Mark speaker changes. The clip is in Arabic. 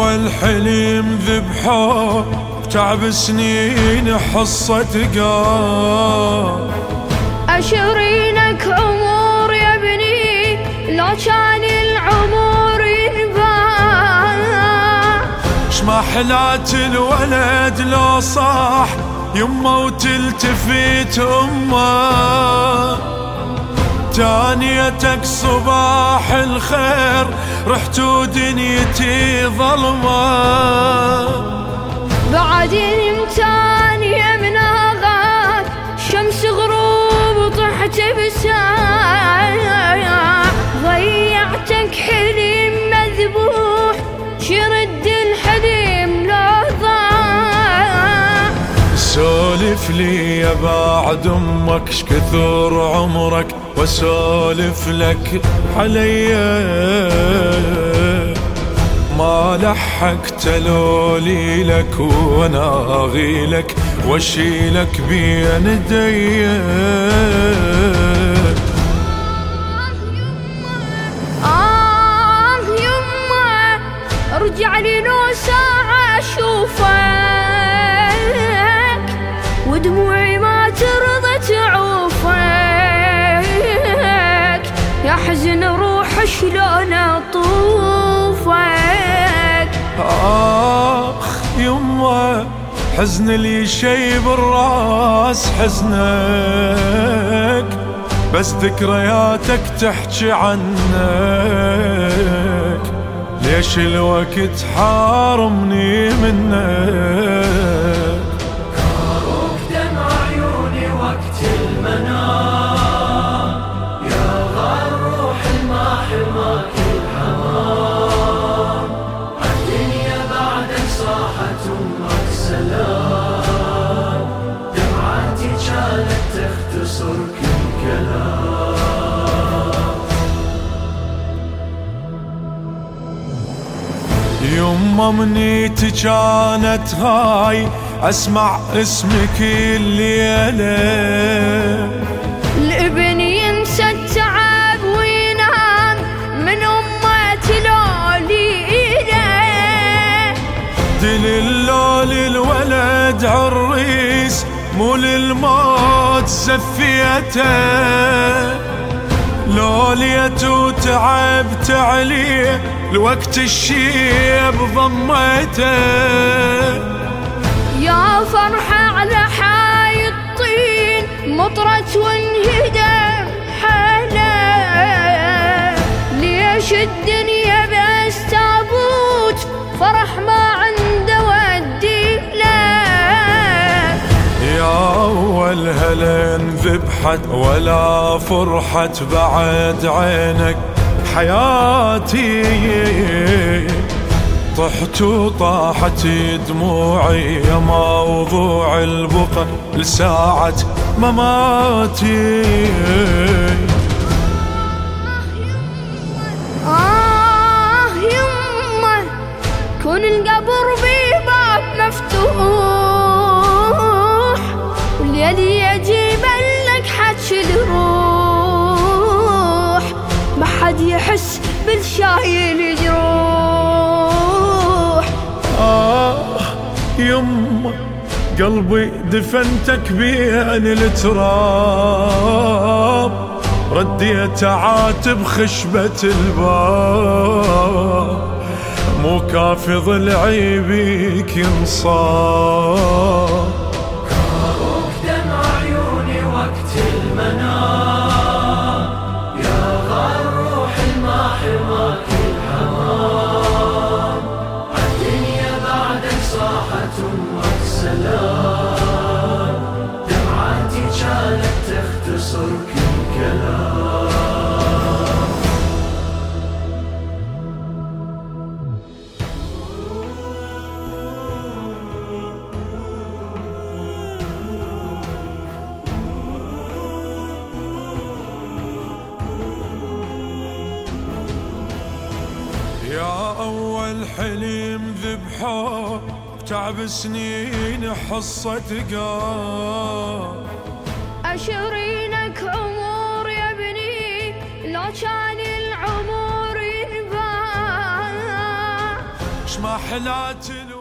Speaker 1: أول حلم ذبحوه تعب سنين حصة قار.
Speaker 2: أشرينك عمر يا ابني لو كان العمر ينباع.
Speaker 1: شما حلات الولد لو صاح يمه وتلتفت أمه. تانيتك صباح الخير رحت ودنيتي ظلمة.
Speaker 2: بعدين تانية من هذاك شمس غروب طحت بساعة. ضيعتك حلم مذبوح شرد الحلم لو ضاع.
Speaker 1: سولف لي يا بعد امك شكثر عمرك واسولف لك عليا. ما لحقت لولي لك وانا اغيلك واشيلك بين ايديا.
Speaker 2: يما ارجع لي لو ساعة اشوفك ودموعي ما ترضى تعوفك. يحزن روح شلون اطوفك.
Speaker 1: يما حزن لي شي بالراس حزنك بس ذكرياتك تحكي عنك. ليش الوقت حارمني منك.
Speaker 3: كاروك دمع عيوني وقت المنام. يا غار روح ما حماك الحمام. الدنيا بعدك صاحت امك سلام. دمعاتي كانت تختصر كل كلام.
Speaker 1: يما منيتي كانت هاي اسمع اسمك الليلة.
Speaker 2: الابن ينسى التعب وينام من امه تلوليله.
Speaker 1: دليل الولد عريس مو للموت زفيته. لوليت وتعبت عليه الوقت الشيب ضميته.
Speaker 2: يا فرحة على حاي الطين مطرت وانهدم حاله. ليش الدنيا بس تابوت فرح ما عنده ودي له.
Speaker 1: يا أول هلين ذبحت ولا فرحت بعد عينك حياتي. طحت وطاحت دموعي يا موضوع البقى لساعة مماتي.
Speaker 2: يما كون القبر بباب مفتوح. والليل يجيب لك حكي الروح. ما حد يحس بالشايل جروح.
Speaker 1: يما قلبي دفنتك بين التراب. رديت عاتب خشبة الباب. مو كافي ضلعي بيك ينصاب.
Speaker 3: كاروك دمع عيوني وقت المنام. يا غار روح ما حماك الحمام. الدنيا بعدك صاحت امك سلام. دمعاتي كانت تختصر كل كلام.
Speaker 1: يا أول حلم ذبحوه تعب سنين حصة قار.
Speaker 2: أشرينك عمر يا ابني لو كان العمر ينباع.
Speaker 1: شما حلات